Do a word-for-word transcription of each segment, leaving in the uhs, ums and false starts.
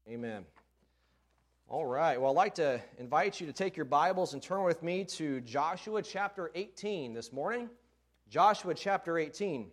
Amen. All right. Well, I'd like to invite you to take your Bibles and turn with me to Joshua chapter eighteen this morning. Joshua chapter eighteen.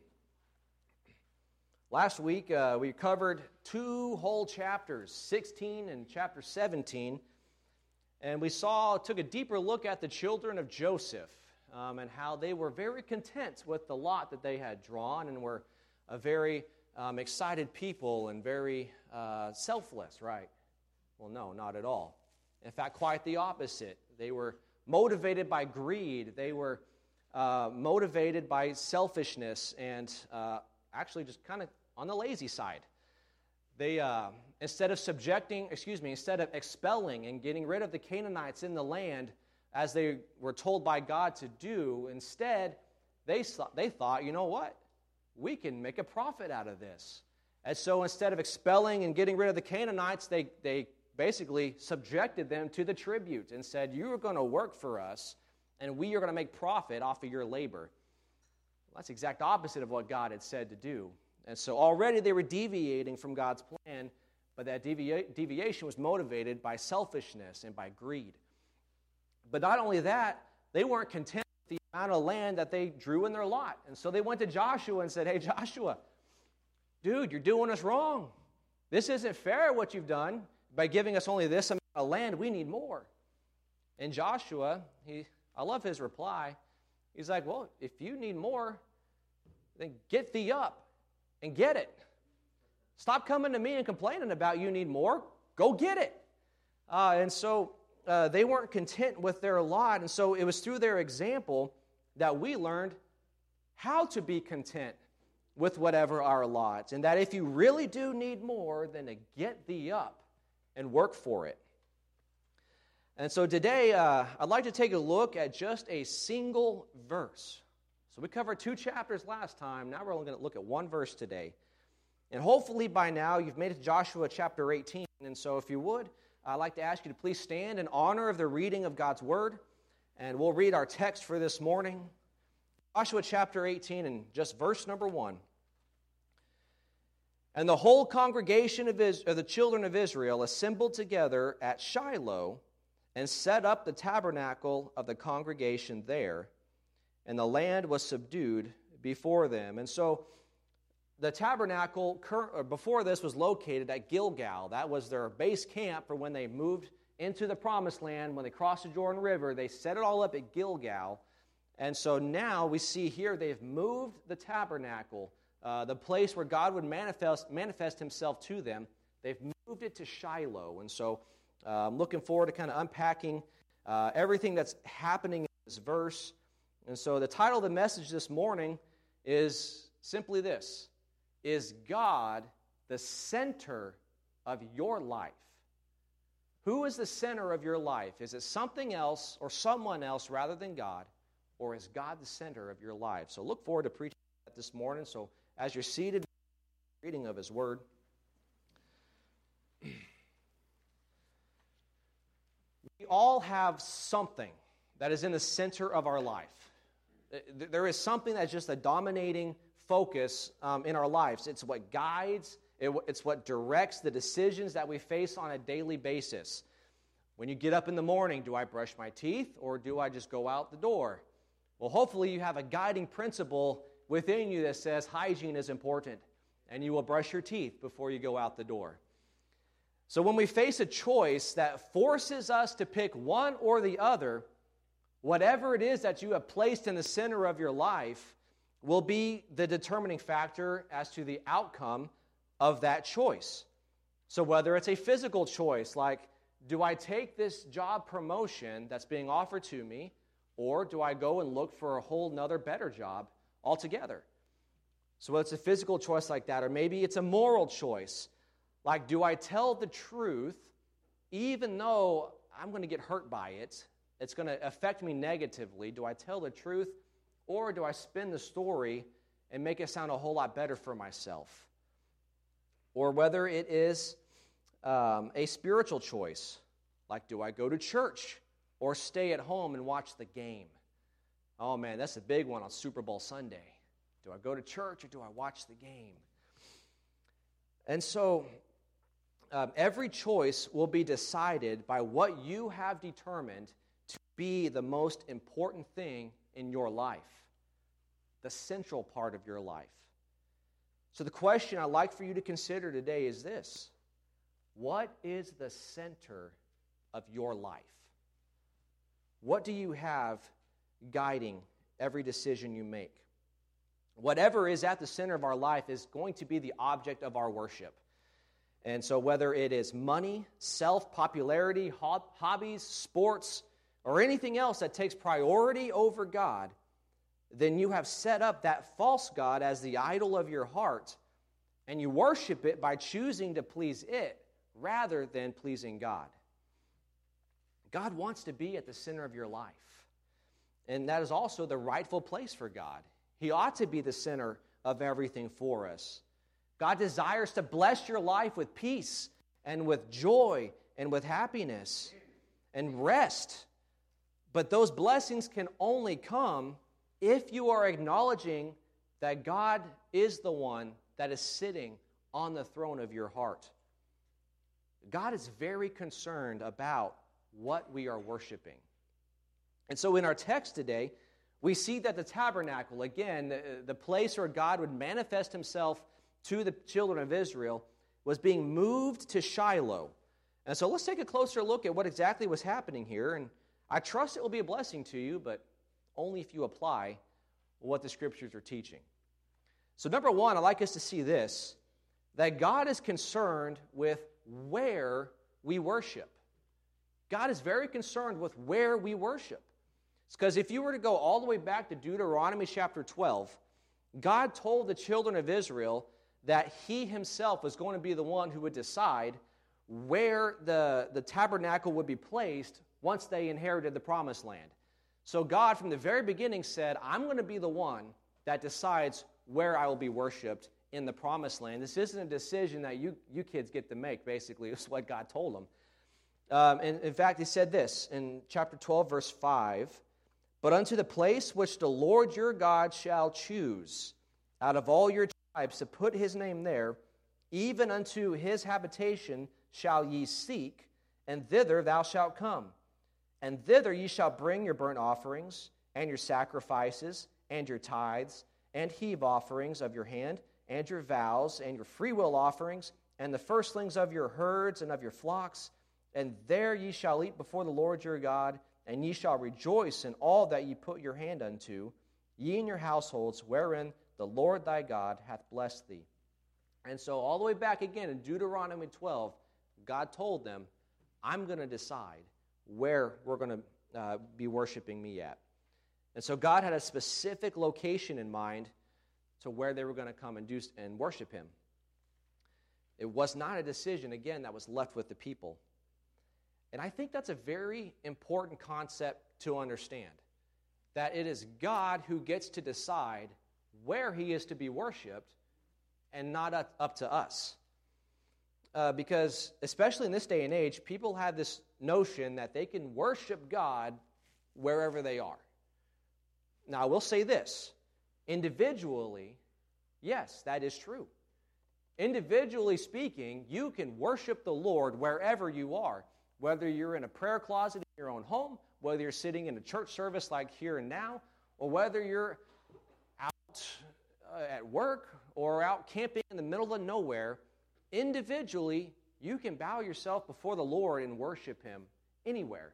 Last week, uh, we covered two whole chapters, sixteen and chapter seventeen, and we saw, took a deeper look at the children of Joseph um, and how they were very content with the lot that they had drawn and were a very um, excited people and very uh, selfless, right? Well, no, not at all. In fact, quite the opposite. They were motivated by greed. They were uh, motivated by selfishness and uh, actually just kind of on the lazy side. They, uh, instead of subjecting, excuse me, instead of expelling and getting rid of the Canaanites in the land as they were told by God to do, instead, they, they thought, you know what? We can make a profit out of this. And so instead of expelling and getting rid of the Canaanites, they, they basically subjected them to the tribute and said, you are going to work for us, and we are going to make profit off of your labor. Well, that's the exact opposite of what God had said to do. And so already they were deviating from God's plan, but that devia- deviation was motivated by selfishness and by greed. But not only that, they weren't content with the amount of land that they drew in their lot. And so they went to Joshua and said, hey, Joshua, dude, you're doing us wrong. This isn't fair what you've done by giving us only this amount of land. We need more. And Joshua, he, I love his reply. He's like, well, if you need more, then get thee up and get it. Stop coming to me and complaining about you need more. Go get it. Uh, and so uh, they weren't content with their lot. And so it was through their example that we learned how to be content with whatever our lot. And that if you really do need more, then to get thee up and work for it. And so today, uh, I'd like to take a look at just a single verse. So we covered two chapters last time. Now we're only going to look at one verse today. And hopefully by now you've made it to Joshua chapter eighteen. And so if you would, I'd like to ask you to please stand in honor of the reading of God's Word. And we'll read our text for this morning. Joshua chapter eighteen and just verse number one. And the whole congregation of, Is- of the children of Israel assembled together at Shiloh and set up the tabernacle of the congregation there. And the land was subdued before them. And so the tabernacle cur- before this was located at Gilgal. That was their base camp for when they moved into the promised land. When they crossed the Jordan River, they set it all up at Gilgal. And so now we see here they've moved the tabernacle, uh, the place where God would manifest, manifest himself to them. They've moved it to Shiloh. And so uh, I'm looking forward to kind of unpacking uh, everything that's happening in this verse. And so the title of the message this morning is simply this: is God the center of your life? Who is the center of your life? Is it something else or someone else rather than God? Or is God the center of your life? So look forward to preaching that this morning. So as you're seated, reading of His Word. We all have something that is in the center of our life. There is something that's just a dominating focus um, in our lives. It's what guides, it, it's what directs the decisions that we face on a daily basis. When you get up in the morning, do I brush my teeth or do I just go out the door? Well, hopefully you have a guiding principle within you that says hygiene is important and you will brush your teeth before you go out the door. So when we face a choice that forces us to pick one or the other, whatever it is that you have placed in the center of your life will be the determining factor as to the outcome of that choice. So whether it's a physical choice, like, do I take this job promotion that's being offered to me, or do I go and look for a whole nother better job altogether? So whether it's a physical choice like that, or maybe it's a moral choice, like, do I tell the truth even though I'm going to get hurt by it? It's going to affect me negatively. Do I tell the truth, or do I spin the story and make it sound a whole lot better for myself? Or whether it is um, a spiritual choice, like, do I go to church or stay at home and watch the game? Oh man, that's a big one on Super Bowl Sunday. Do I go to church or do I watch the game? And so um, every choice will be decided by what you have determined to be the most important thing in your life, the central part of your life. So the question I'd like for you to consider today is this: what is the center of your life? What do you have guiding every decision you make? Whatever is at the center of our life is going to be the object of our worship. And so whether it is money, self, popularity, hob- hobbies, sports, or anything else that takes priority over God, then you have set up that false god as the idol of your heart, and you worship it by choosing to please it rather than pleasing God. God wants to be at the center of your life, and that is also the rightful place for God. He ought to be the center of everything for us. God desires to bless your life with peace and with joy and with happiness and rest. But those blessings can only come if you are acknowledging that God is the one that is sitting on the throne of your heart. God is very concerned about what we are worshiping. And so in our text today, we see that the tabernacle, again, the, the place where God would manifest himself to the children of Israel, was being moved to Shiloh. And so let's take a closer look at what exactly was happening here. And I trust it will be a blessing to you, but only if you apply what the Scriptures are teaching. So number one, I'd like us to see this, that God is concerned with where we worship. God is very concerned with where we worship. It's because if you were to go all the way back to Deuteronomy chapter twelve, God told the children of Israel that he himself was going to be the one who would decide where the, the tabernacle would be placed once they inherited the promised land. So God, from the very beginning, said, I'm going to be the one that decides where I will be worshipped in the promised land. This isn't a decision that you, you kids get to make, basically. It's what God told them. Um, and in fact, he said this in chapter twelve, verse five, but unto the place which the Lord your God shall choose out of all your tribes to put his name there, even unto his habitation shall ye seek, and thither thou shalt come. And thither ye shall bring your burnt offerings, and your sacrifices, and your tithes, and heave offerings of your hand, and your vows, and your freewill offerings, and the firstlings of your herds and of your flocks. And there ye shall eat before the Lord your God, and ye shall rejoice in all that ye put your hand unto, ye and your households, wherein the Lord thy God hath blessed thee. And so all the way back again in Deuteronomy twelve, God told them, I'm going to decide where we're going to uh, be worshiping me at. And so God had a specific location in mind to where they were going to come and do and worship him. It was not a decision, again, that was left with the people. And I think that's a very important concept to understand, that it is God who gets to decide where he is to be worshiped and not up, up to us. Uh, because, especially in this day and age, people have this notion that they can worship God wherever they are. Now, I will say this. Individually, yes, that is true. Individually speaking, you can worship the Lord wherever you are, whether you're in a prayer closet in your own home, whether you're sitting in a church service like here and now, or whether you're out uh, at work or out camping in the middle of nowhere. Individually, you can bow yourself before the Lord and worship him anywhere.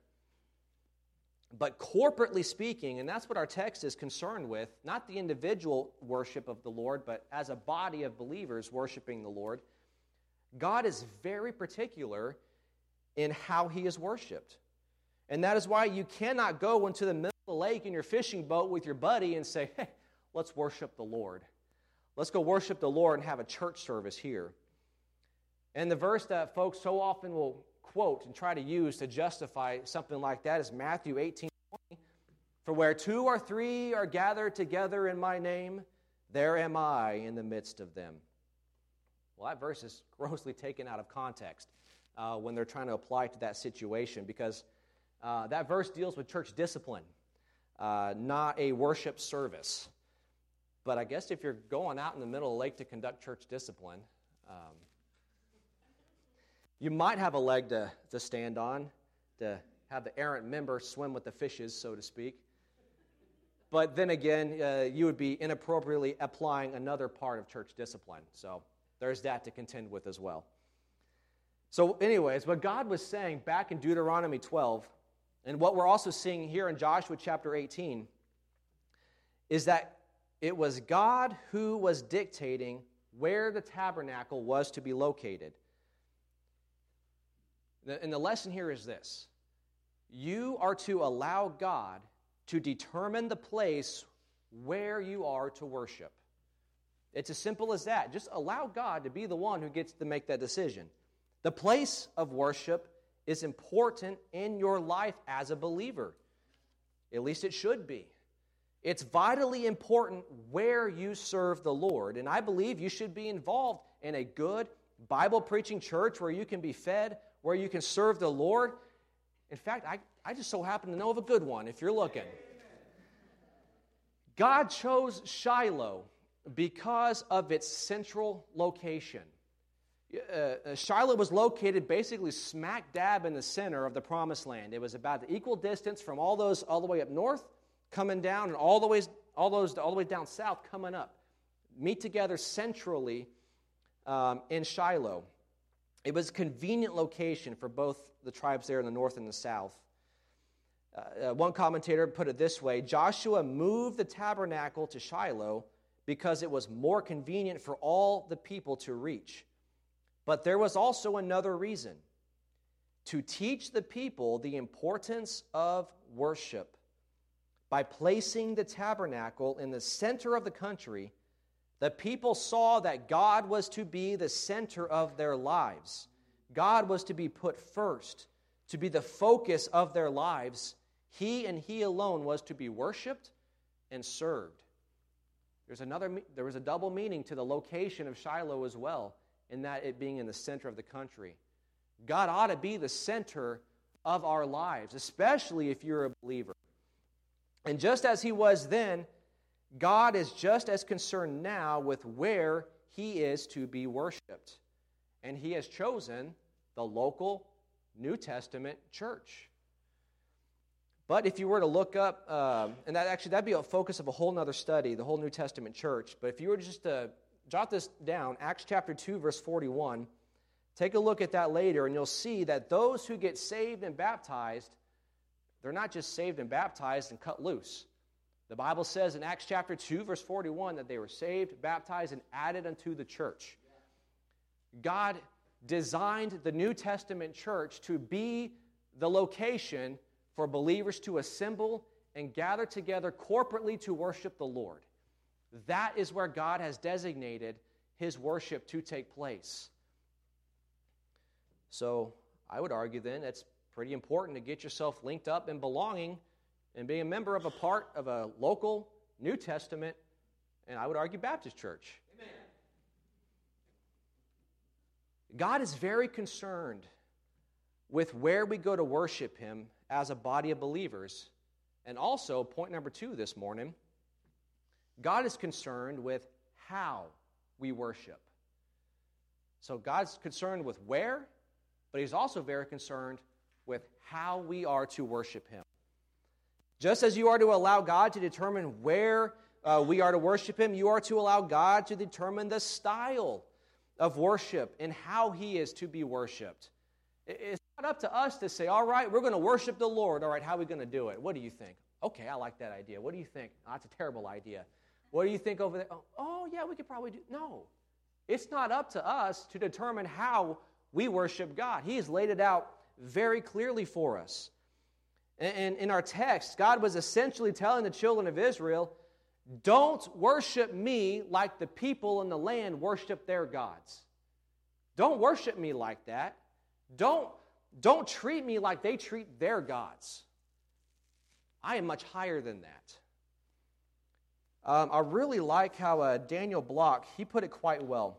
But corporately speaking, and that's what our text is concerned with, not the individual worship of the Lord, but as a body of believers worshiping the Lord, God is very particular in how he is worshipped. And that is why you cannot go into the middle of the lake in your fishing boat with your buddy and say, hey, let's worship the Lord. Let's go worship the Lord and have a church service here. And the verse that folks so often will quote and try to use to justify something like that is Matthew eighteen twenty. For where two or three are gathered together in my name, there am I in the midst of them. Well, that verse is grossly taken out of context uh, when they're trying to apply it to that situation, because uh, that verse deals with church discipline, uh, not a worship service. But I guess if you're going out in the middle of the lake to conduct church discipline, um, You might have a leg to, to stand on, to have the errant member swim with the fishes, so to speak. But then again, uh, you would be inappropriately applying another part of church discipline. So there's that to contend with as well. So anyways, what God was saying back in Deuteronomy twelve, and what we're also seeing here in Joshua chapter eighteen, is that it was God who was dictating where the tabernacle was to be located. And the lesson here is this. You are to allow God to determine the place where you are to worship. It's as simple as that. Just allow God to be the one who gets to make that decision. The place of worship is important in your life as a believer. At least it should be. It's vitally important where you serve the Lord. And I believe you should be involved in a good Bible-preaching church where you can be fed, where you can serve the Lord. In fact, I, I just so happen to know of a good one, if you're looking. God chose Shiloh because of its central location. Uh, Shiloh was located basically smack dab in the center of the Promised Land. It was about the equal distance from all those all the way up north, coming down, and all the ways, all those all the way down south, coming up. Meet together centrally um, in Shiloh. It was a convenient location for both the tribes there in the north and the south. Uh, uh, one commentator put it this way: Joshua moved the tabernacle to Shiloh because it was more convenient for all the people to reach. But there was also another reason: to teach the people the importance of worship. By placing the tabernacle in the center of the country, the people saw that God was to be the center of their lives. God was to be put first, to be the focus of their lives. He and He alone was to be worshiped and served. There's another. There was a double meaning to the location of Shiloh as well, in that it being in the center of the country. God ought to be the center of our lives, especially if you're a believer. And just as He was then, God is just as concerned now with where He is to be worshiped. And He has chosen the local New Testament church. But if you were to look up, um, and that actually that'd be a focus of a whole other study, the whole New Testament church. But if you were just to jot this down, Acts chapter two, verse forty-one, take a look at that later, and you'll see that those who get saved and baptized, they're not just saved and baptized and cut loose. The Bible says in Acts chapter two, verse forty-one, that they were saved, baptized, and added unto the church. God designed the New Testament church to be the location for believers to assemble and gather together corporately to worship the Lord. That is where God has designated His worship to take place. So I would argue then it's pretty important to get yourself linked up and belonging and being a member of a part of a local New Testament, and I would argue Baptist church. Amen. God is very concerned with where we go to worship Him as a body of believers. And also, point number two this morning, God is concerned with how we worship. So God's concerned with where, but He's also very concerned with how we are to worship Him. Just as you are to allow God to determine where uh, we are to worship Him, you are to allow God to determine the style of worship and how He is to be worshiped. It's not up to us to say, all right, we're going to worship the Lord. All right, how are we going to do it? What do you think? Okay, I like that idea. What do you think? Oh, that's a terrible idea. What do you think over there? Oh, oh, yeah, we could probably do. No, it's not up to us to determine how we worship God. He has laid it out very clearly for us. And in our text, God was essentially telling the children of Israel, don't worship me like the people in the land worship their gods. Don't worship me like that. Don't, don't treat me like they treat their gods. I am much higher than that. Um, I really like how uh, Daniel Block, he put it quite well.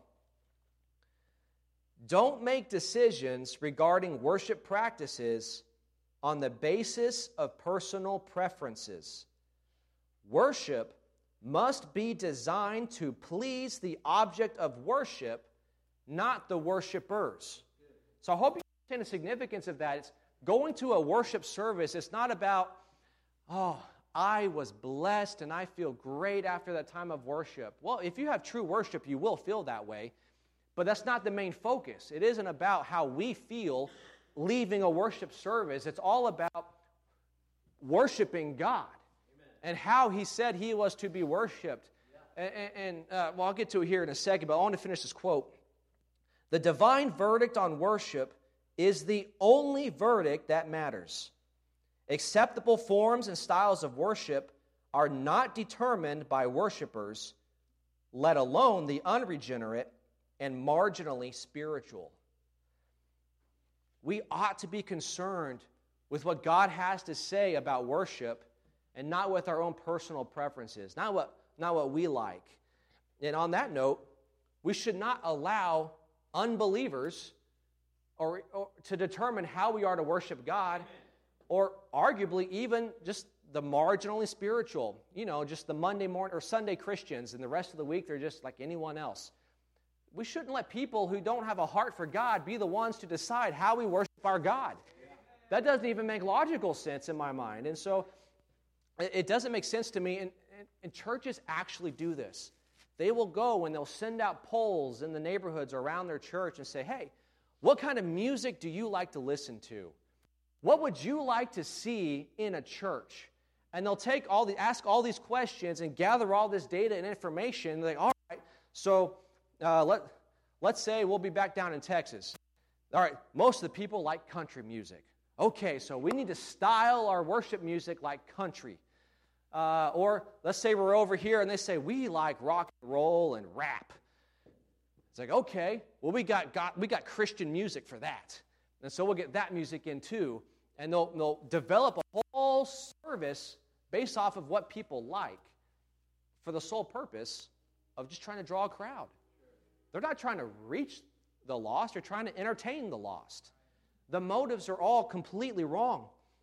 Don't make decisions regarding worship practices on the basis of personal preferences. Worship must be designed to please the object of worship, not the worshipers. So I hope you understand the significance of that. It's going to a worship service. It's not about, oh, I was blessed and I feel great after that time of worship. Well, if you have true worship, you will feel that way. But that's not the main focus. It isn't about how we feel leaving a worship service. It's all about worshiping God. Amen. And how He said He was to be worshiped. Yeah. And, and uh, well, I'll get to it here in a second, but I want to finish this quote. The divine verdict on worship is the only verdict that matters. Acceptable forms and styles of worship are not determined by worshipers, let alone the unregenerate and marginally spiritual. We ought to be concerned with what God has to say about worship and not with our own personal preferences, not what, not what we like. And on that note, we should not allow unbelievers or, or to determine how we are to worship God, or arguably even just the marginally spiritual, you know, just the Monday morning or Sunday Christians, and the rest of the week they're just like anyone else. We shouldn't let people who don't have a heart for God be the ones to decide how we worship our God. That doesn't even make logical sense in my mind. And so it doesn't make sense to me, and, and, and churches actually do this. They will go and they'll send out polls in the neighborhoods around their church and say, hey, what kind of music do you like to listen to? What would you like to see in a church? And they'll take all the ask all these questions and gather all this data and information. And they're like, all right, so uh, let, let's say we'll be back down in Texas. All right, most of the people like country music. Okay, so we need to style our worship music like country. Uh, or let's say we're over here and they say, we like rock and roll and rap. It's like, okay, well, we got, got, we got Christian music for that. And so we'll get that music in too. And they'll, they'll develop a whole service based off of what people like for the sole purpose of just trying to draw a crowd. They're not trying to reach the lost. They're trying to entertain the lost. The motives are all completely wrong.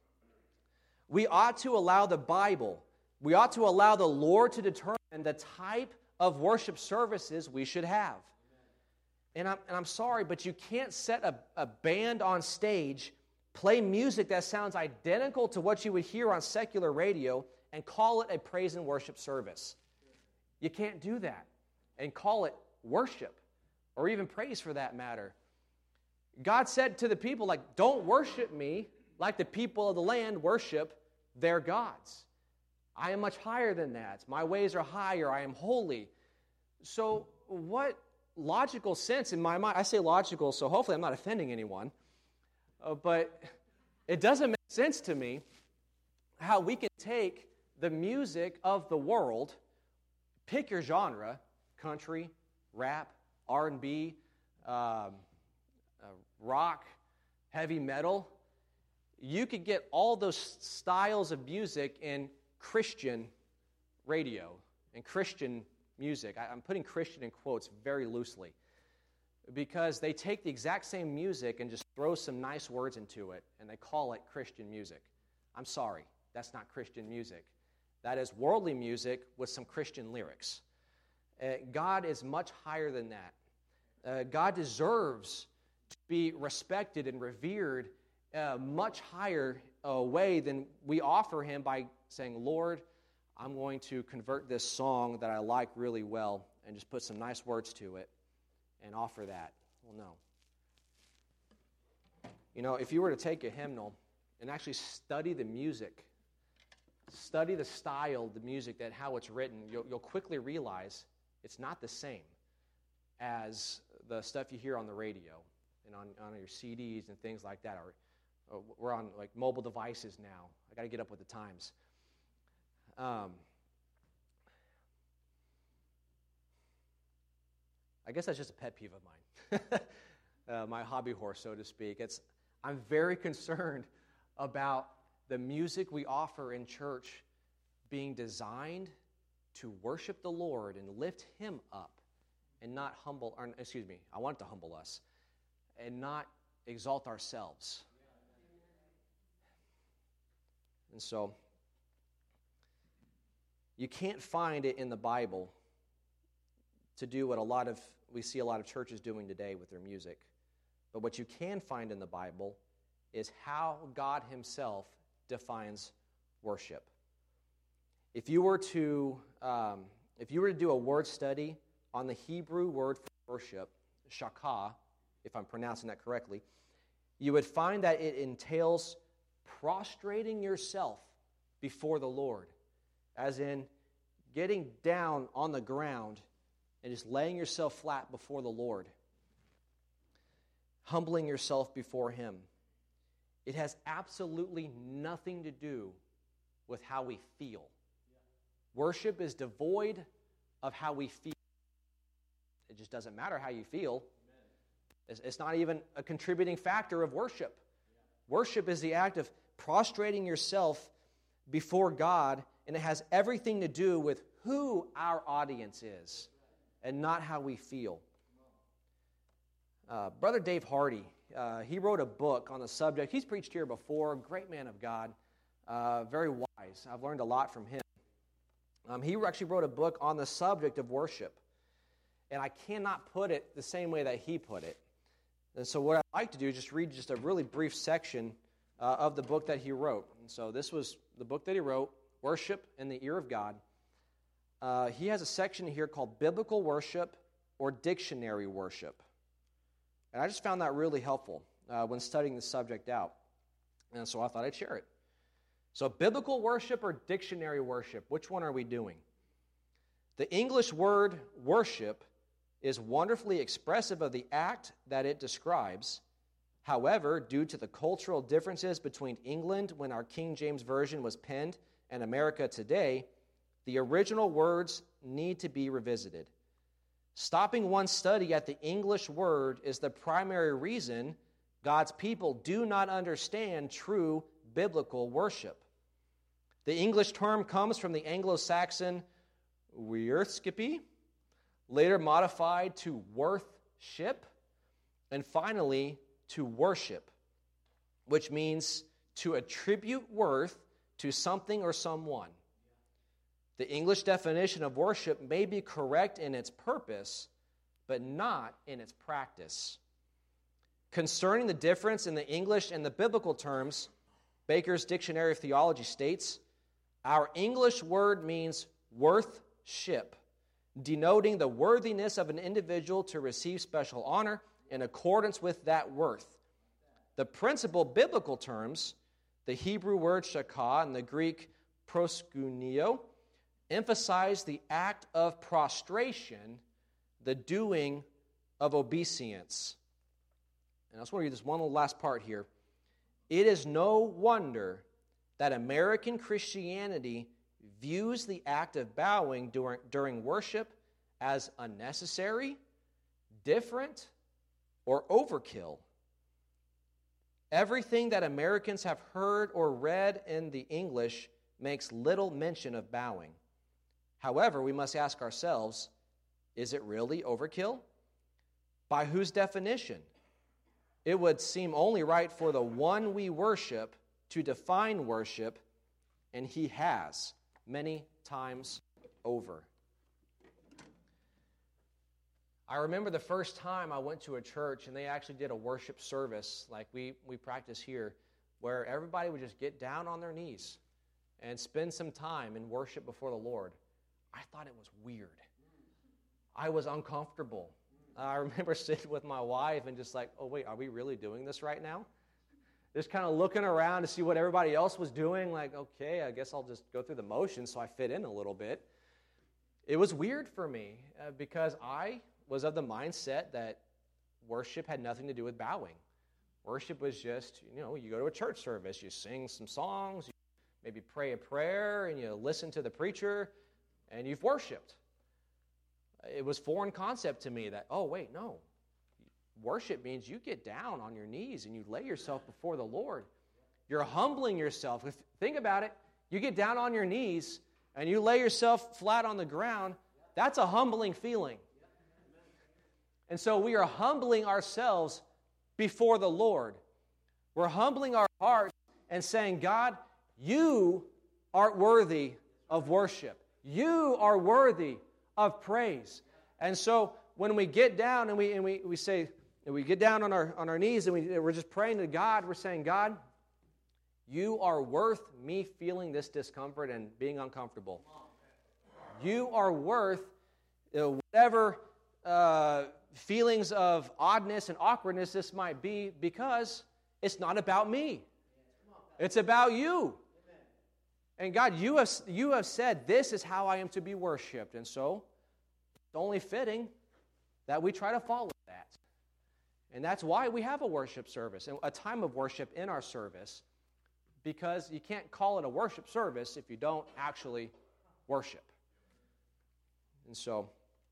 We ought to allow the Bible, we ought to allow the Lord to determine the type of worship services we should have. And I'm, and I'm sorry, but you can't set a, a band on stage, play music that sounds identical to what you would hear on secular radio, and call it a praise and worship service. You can't do that and call it worship, or even praise for that matter. God said to the people, like, don't worship me like the people of the land worship their gods. I am much higher than that. My ways are higher. I am holy. So what logical sense in my mind, I say logical, so hopefully I'm not offending anyone, uh, but it doesn't make sense to me how we can take the music of the world, pick your genre, country, rap, R and B, um, uh, rock, heavy metal. You could get all those styles of music in Christian radio and Christian music. I, I'm putting Christian in quotes very loosely because they take the exact same music and just throw some nice words into it, and they call it Christian music. I'm sorry, that's not Christian music. That is worldly music with some Christian lyrics. Uh, God is much higher than that. Uh, God deserves to be respected and revered uh, much higher uh, way than we offer Him by saying, Lord, I'm going to convert this song that I like really well and just put some nice words to it and offer that. Well, no. You know, if you were to take a hymnal and actually study the music, study the style, the music, that how it's written, you'll, you'll quickly realize it's not the same as the stuff you hear on the radio and on, on your C Ds and things like that. Or, or we're on like mobile devices now. I got to get up with the times. Um, I guess that's just a pet peeve of mine, uh, my hobby horse, so to speak. It's I'm very concerned about the music we offer in church being designed to worship the Lord and lift Him up, and not humble. Or, excuse me, I want it to humble us, and not exalt ourselves. And so, you can't find it in the Bible to do what a lot of we see a lot of churches doing today with their music. But what you can find in the Bible is how God himself defines worship. If you were to, um, if you were to do a word study on the Hebrew word for worship, shakah, if I'm pronouncing that correctly, you would find that it entails prostrating yourself before the Lord, as in getting down on the ground and just laying yourself flat before the Lord, humbling yourself before him. It has absolutely nothing to do with how we feel. Worship is devoid of how we feel. It just doesn't matter how you feel. It's, it's not even a contributing factor of worship. Worship is the act of prostrating yourself before God, and it has everything to do with who our audience is and not how we feel. Uh, Brother Dave Hardy, uh, he wrote a book on the subject. He's preached here before, great man of God, uh, very wise. I've learned a lot from him. Um, he actually wrote a book on the subject of worship, and I cannot put it the same way that he put it. And so what I'd like to do is just read just a really brief section uh, of the book that he wrote. And so this was the book that he wrote, Worship in the Ear of God. Uh, he has a section here called Biblical Worship or Dictionary Worship. And I just found that really helpful uh, when studying the subject out. And so I thought I'd share it. So biblical worship or dictionary worship, which one are we doing? The English word worship is wonderfully expressive of the act that it describes. However, due to the cultural differences between England when our King James Version was penned and America today, the original words need to be revisited. Stopping one's study at the English word is the primary reason God's people do not understand true biblical worship. The English term comes from the Anglo-Saxon "wierthskippy," later modified to worth-ship, and finally to worship, which means to attribute worth to something or someone. The English definition of worship may be correct in its purpose, but not in its practice. Concerning the difference in the English and the biblical terms, Baker's Dictionary of Theology states, our English word means worth-ship, denoting the worthiness of an individual to receive special honor in accordance with that worth. The principal biblical terms, the Hebrew word shakah and the Greek proskuneo, emphasize the act of prostration, the doing of obeisance. And I just want to read this one little last part here. It is no wonder that American Christianity views the act of bowing during, during worship as unnecessary, different, or overkill. Everything that Americans have heard or read in the English makes little mention of bowing. However, we must ask ourselves, is it really overkill? By whose definition? It would seem only right for the one we worship to define worship, and he has many times over. I remember the first time I went to a church and they actually did a worship service like we, we practice here, where everybody would just get down on their knees and spend some time in worship before the Lord. I thought it was weird. I was uncomfortable. I remember sitting with my wife and just like, oh wait, are we really doing this right now? Just kind of looking around to see what everybody else was doing, like, okay, I guess I'll just go through the motions so I fit in a little bit. It was weird for me uh, because I was of the mindset that worship had nothing to do with bowing. Worship was just, you know, you go to a church service, you sing some songs, you maybe pray a prayer, and you listen to the preacher, and you've worshiped. It was foreign concept to me that, oh, wait, no. Worship means you get down on your knees and you lay yourself before the Lord. You're humbling yourself. If, think about it. You get down on your knees and you lay yourself flat on the ground. That's a humbling feeling. And so we are humbling ourselves before the Lord. We're humbling our hearts and saying, God, you are worthy of worship. You are worthy of praise. And so when we get down and we and we, we say, And we get down on our on our knees and we, we're just praying to God. We're saying, God, you are worth me feeling this discomfort and being uncomfortable. You are worth you know, whatever uh, feelings of oddness and awkwardness this might be, because it's not about me. It's about you. And God, you have, you have said this is how I am to be worshipped. And so it's only fitting that we try to follow that. And that's why we have a worship service, and a time of worship in our service, because you can't call it a worship service if you don't actually worship. And so,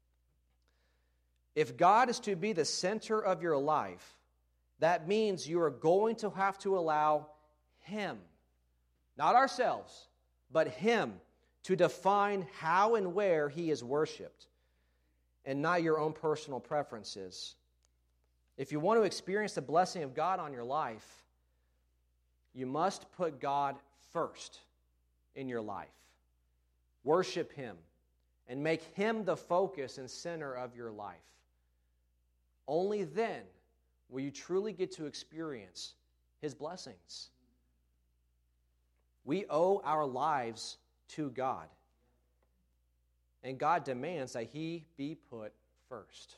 if God is to be the center of your life, that means you are going to have to allow Him, not ourselves, but Him, to define how and where He is worshipped, and not your own personal preferences. If you want to experience the blessing of God on your life, you must put God first in your life. Worship Him and make Him the focus and center of your life. Only then will you truly get to experience His blessings. We owe our lives to God, and God demands that He be put first.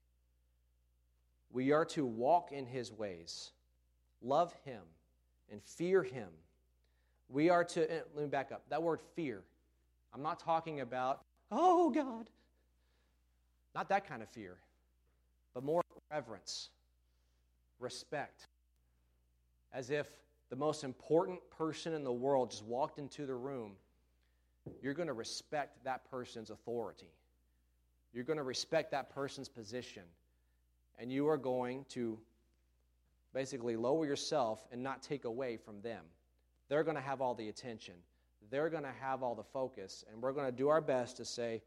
We are to walk in His ways, love Him, and fear Him. We are to, let me back up, that word fear, I'm not talking about, oh God, not that kind of fear, but more reverence, respect, as if the most important person in the world just walked into the room. You're going to respect that person's authority. You're going to respect that person's position. And you are going to basically lower yourself and not take away from them. They're going to have all the attention. They're going to have all the focus. And we're going to do our best to say,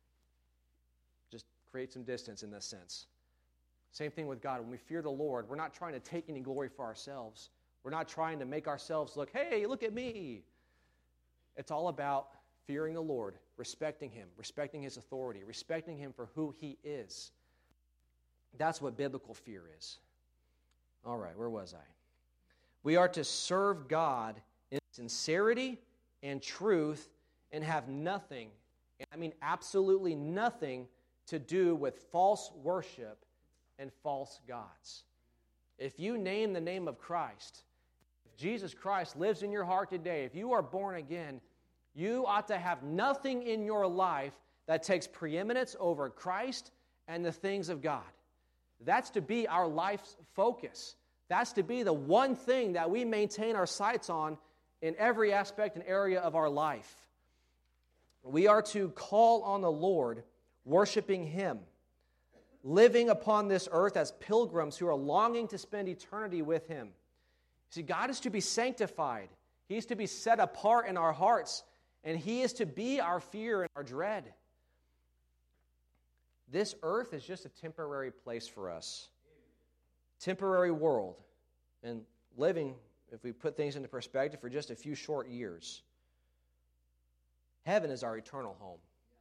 just create some distance in this sense. Same thing with God. When we fear the Lord, we're not trying to take any glory for ourselves. We're not trying to make ourselves look, hey, look at me. It's all about fearing the Lord, respecting Him, respecting His authority, respecting Him for who He is. That's what biblical fear is. All right, where was I? We are to serve God in sincerity and truth and have nothing, I mean absolutely nothing, to do with false worship and false gods. If you name the name of Christ, if Jesus Christ lives in your heart today, if you are born again, you ought to have nothing in your life that takes preeminence over Christ and the things of God. That's to be our life's focus. That's to be the one thing that we maintain our sights on in every aspect and area of our life. We are to call on the Lord, worshiping Him, living upon this earth as pilgrims who are longing to spend eternity with Him. See, God is to be sanctified. He is to be set apart in our hearts, and He is to be our fear and our dread. This earth is just a temporary place for us. Temporary world. And living, if we put things into perspective, for just a few short years. Heaven is our eternal home.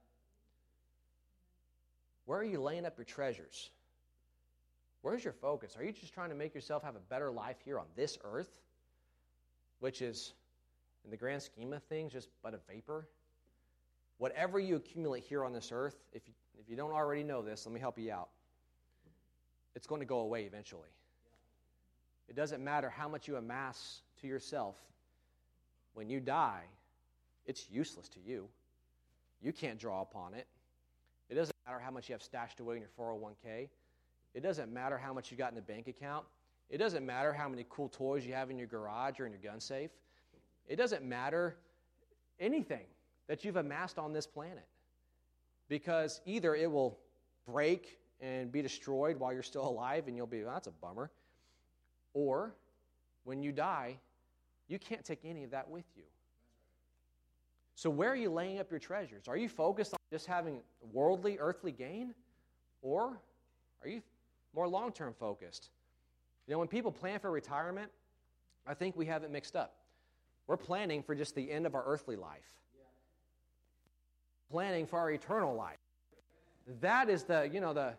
Where are you laying up your treasures? Where's your focus? Are you just trying to make yourself have a better life here on this earth, which is, in the grand scheme of things, just but a vapor? Whatever you accumulate here on this earth, if you, if you don't already know this, let me help you out. It's going to go away eventually. It doesn't matter how much you amass to yourself. When you die, it's useless to you. You can't draw upon it. It doesn't matter how much you have stashed away in your four oh one k. It doesn't matter how much you got in the bank account. It doesn't matter how many cool toys you have in your garage or in your gun safe. It doesn't matter anything that you've amassed on this planet. Because either it will break and be destroyed while you're still alive and you'll be, well, that's a bummer. Or when you die, you can't take any of that with you. So where are you laying up your treasures? Are you focused on just having worldly, earthly gain? Or are you more long-term focused? You know, when people plan for retirement, I think we have it mixed up. We're planning for just the end of our earthly life. Planning for our eternal life. That is the, you know, the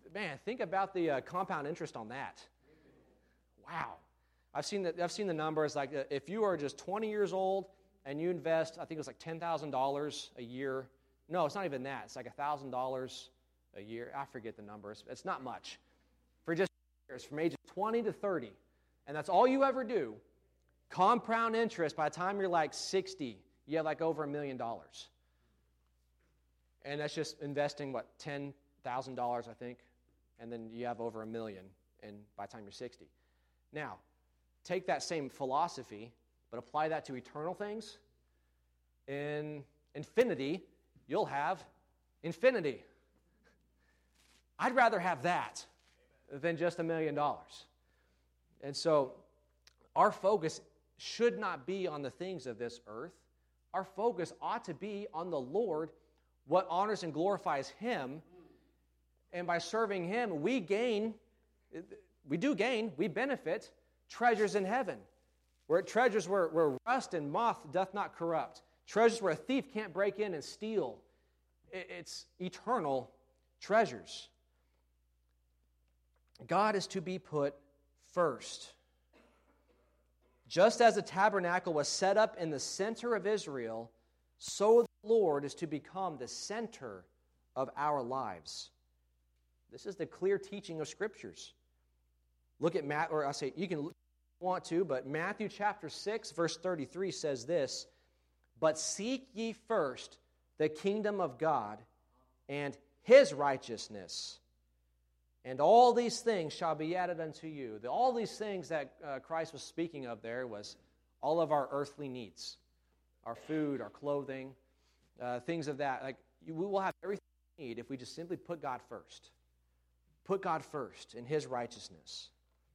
man, think about the uh, compound interest on that. Wow. I've seen the, I've seen the numbers, like uh, if you are just twenty years old and you invest, I think it was like ten thousand dollars a year. No, it's not even that. It's like one thousand dollars a year. I forget the numbers. It's not much. For just years, from ages twenty to thirty. And that's all you ever do. Compound interest, by the time you're like sixty, you have like over a million dollars. And that's just investing, what, ten thousand dollars, I think. And then you have over a million and by the time you're sixty. Now, take that same philosophy, but apply that to eternal things. In infinity, you'll have infinity. I'd rather have that than just a million dollars. And so our focus should not be on the things of this earth. Our focus ought to be on the Lord, what honors and glorifies Him. And by serving Him, we gain, we do gain, we benefit treasures in heaven. Where treasures where, where rust and moth doth not corrupt. Treasures where a thief can't break in and steal. It's eternal treasures. God is to be put first. Just as the tabernacle was set up in the center of Israel, so the Lord is to become the center of our lives. This is the clear teaching of Scriptures. Look at Matt, or I say you can want to, but Matthew chapter six, verse thirty-three says this: "But seek ye first the kingdom of God and His righteousness, and all these things shall be added unto you." The, all these things that uh, Christ was speaking of there was all of our earthly needs, our food, our clothing, uh, things of that. Like we will have everything we need if we just simply put God first. Put God first in His righteousness.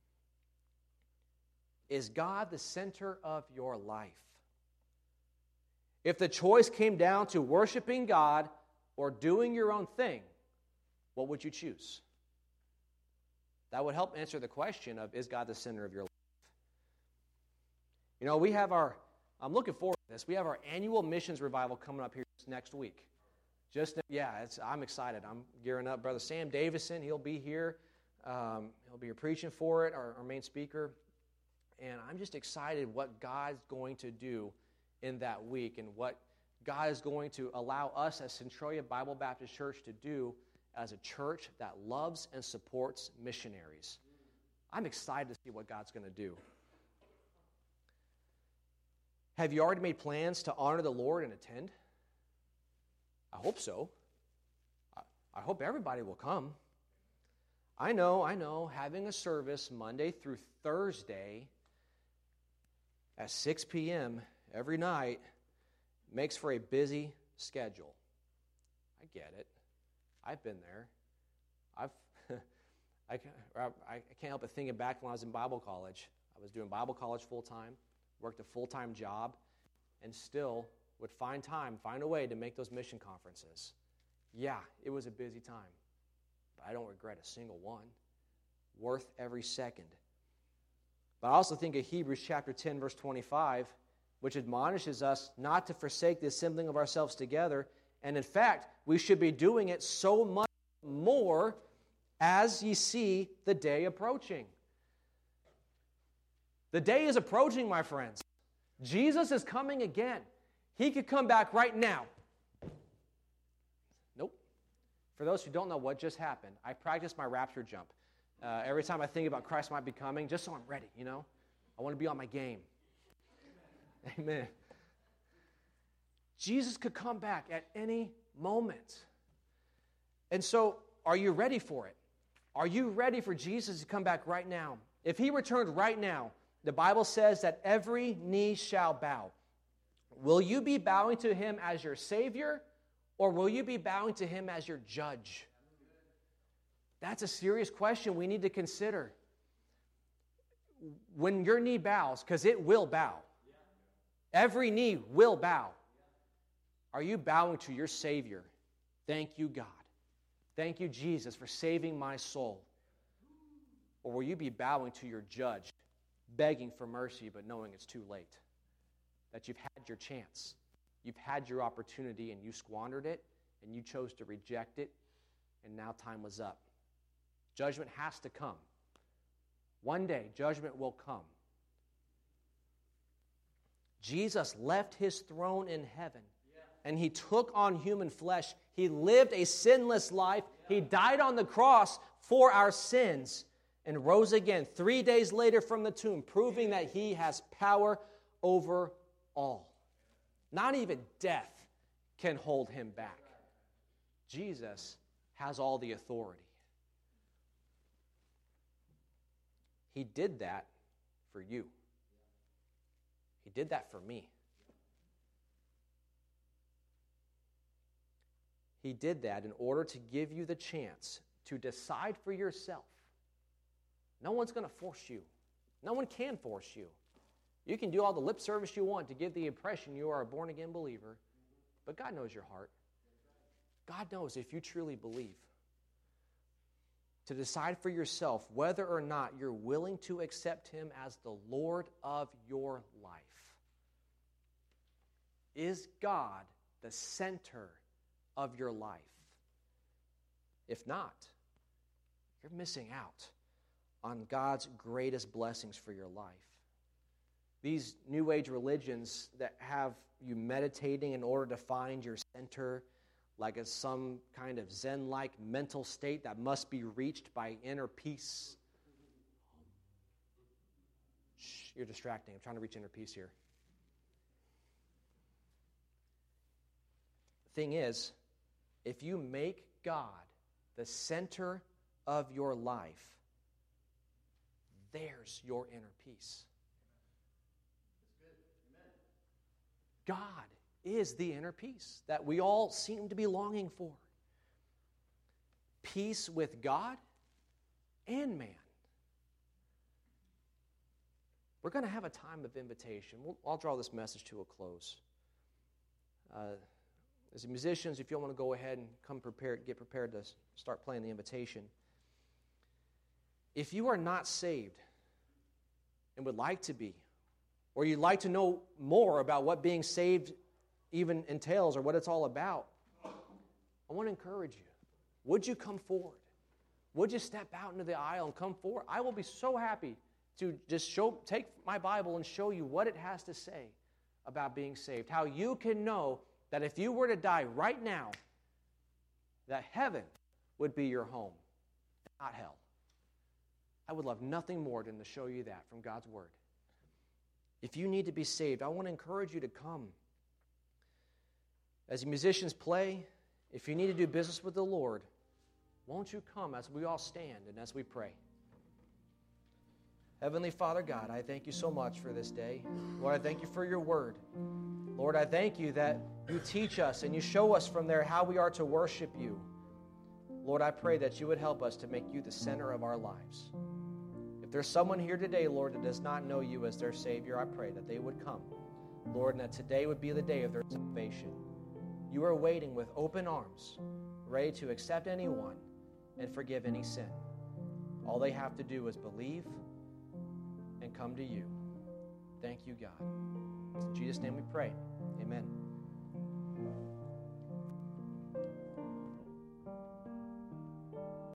Is God the center of your life? If the choice came down to worshiping God or doing your own thing, what would you choose? That would help answer the question of, is God the center of your life? You know, we have our, I'm looking forward to this, we have our annual missions revival coming up here next week. Just, yeah, it's, I'm excited. I'm gearing up. Brother Sam Davison, he'll be here. Um, he'll be preaching for it, our, our main speaker. And I'm just excited what God's going to do in that week and what God is going to allow us as Centralia Bible Baptist Church to do as a church that loves and supports missionaries. I'm excited to see what God's going to do. Have you already made plans to honor the Lord and attend? I hope so. I, I hope everybody will come. I know, I know, having a service Monday through Thursday at six p.m. every night makes for a busy schedule. I get it. I've been there. I've I, I can't help but thinking back when I was in Bible college. I was doing Bible college full-time, worked a full-time job, and still would find time, find a way to make those mission conferences. Yeah, it was a busy time, but I don't regret a single one. Worth every second. But I also think of Hebrews chapter ten, verse twenty-five, which admonishes us not to forsake the assembling of ourselves together. And in fact, we should be doing it so much more as ye see the day approaching. The day is approaching, my friends. Jesus is coming again. He could come back right now. Nope. For those who don't know what just happened, I practice my rapture jump. Uh, every time I think about Christ might be coming, just so I'm ready, you know. I want to be on my game. Amen. Jesus could come back at any moment. And so, are you ready for it? Are you ready for Jesus to come back right now? If He returned right now, the Bible says that every knee shall bow. Will you be bowing to Him as your Savior, or will you be bowing to Him as your judge? That's a serious question we need to consider. When your knee bows, because it will bow. Every knee will bow. Are you bowing to your Savior? Thank you, God. Thank you, Jesus, for saving my soul. Or will you be bowing to your judge, begging for mercy, but knowing it's too late? That you've had your chance. You've had your opportunity, and you squandered it, and you chose to reject it, and now time was up. Judgment has to come. One day, judgment will come. Jesus left his throne in heaven, and he took on human flesh. He lived a sinless life. He died on the cross for our sins and rose again three days later from the tomb, proving that he has power over all. Not even death can hold him back. Jesus has all the authority. He did that for you. He did that for me. He did that in order to give you the chance to decide for yourself. No one's going to force you. No one can force you. You can do all the lip service you want to give the impression you are a born-again believer, but God knows your heart. God knows if you truly believe. To decide for yourself whether or not you're willing to accept him as the Lord of your life. Is God the center of your life? If not, you're missing out on God's greatest blessings for your life. These New Age religions that have you meditating in order to find your center, like a, some kind of Zen-like mental state that must be reached by inner peace. Shh, you're distracting. I'm trying to reach inner peace here. The thing is, if you make God the center of your life, there's your inner peace. God is the inner peace that we all seem to be longing for. Peace with God and man. We're going to have a time of invitation. We'll, I'll draw this message to a close. Uh, as musicians, if you want to go ahead and come prepared, get prepared to start playing the invitation. If you are not saved and would like to be, or you'd like to know more about what being saved even entails or what it's all about, I want to encourage you. Would you come forward? Would you step out into the aisle and come forward? I will be so happy to just show, take my Bible and show you what it has to say about being saved. How you can know that if you were to die right now, that heaven would be your home, not hell. I would love nothing more than to show you that from God's Word. If you need to be saved, I want to encourage you to come. As musicians play, if you need to do business with the Lord, won't you come as we all stand and as we pray? Heavenly Father God, I thank you so much for this day. Lord, I thank you for your word. Lord, I thank you that you teach us and you show us from there how we are to worship you. Lord, I pray that you would help us to make you the center of our lives. If there's someone here today, Lord, that does not know you as their Savior, I pray that they would come, Lord, and that today would be the day of their salvation. You are waiting with open arms, ready to accept anyone and forgive any sin. All they have to do is believe and come to you. Thank you, God. In Jesus' name we pray. Amen.